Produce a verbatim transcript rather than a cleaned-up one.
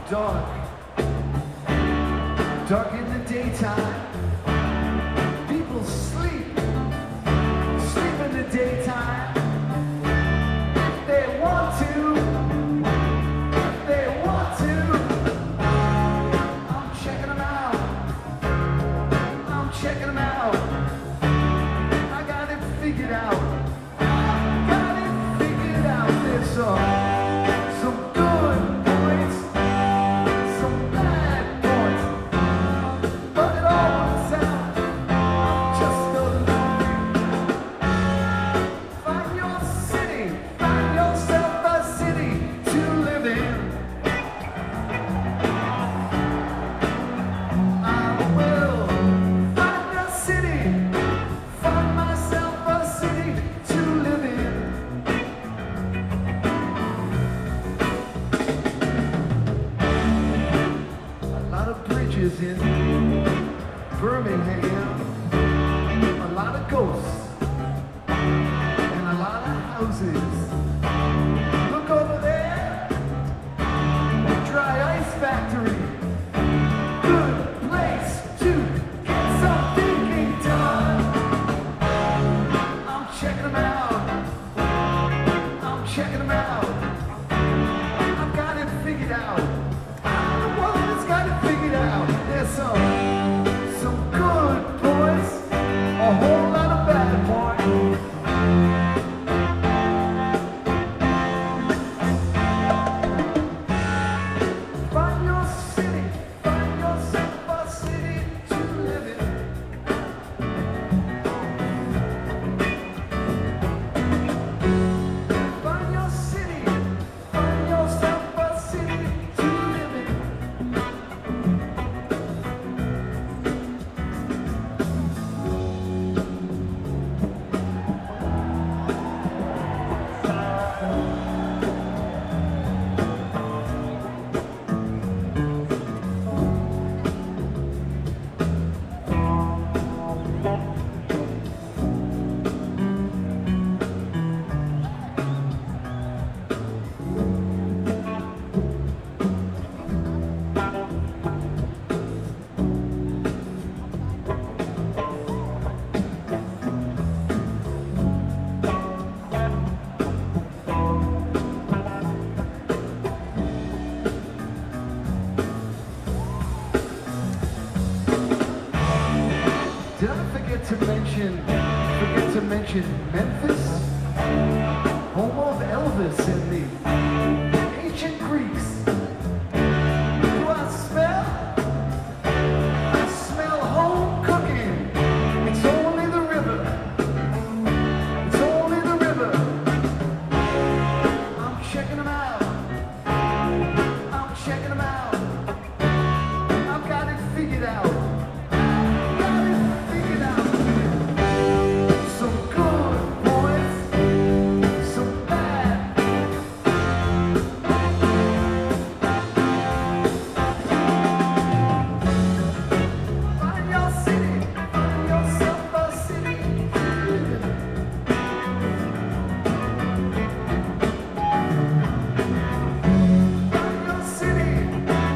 dark, dark in the daytime. People sleep, sleep in the daytime. If they want to, if they want to. I'm checking them out, I'm checking them out. I got it figured out, I got it figured out. There's some in Birmingham, a lot of ghosts and a lot of houses. Look over there, dry ice factory. Good place to get some thinking done. I'm checking them out, I'm checking them out. I've got it figured out. There's some, some good boys, a whole lot of bad boys. Find your city, find yourself a city to live in. Find your city, find yourself a city to live in. Did I forget to mention, forget to mention Memphis? Home of Elvis and the ancient Greeks. Do I smell? I smell home cooking. It's only the river. It's only the river. I'm checking them out. I'm checking them out. I've got it figured out. City.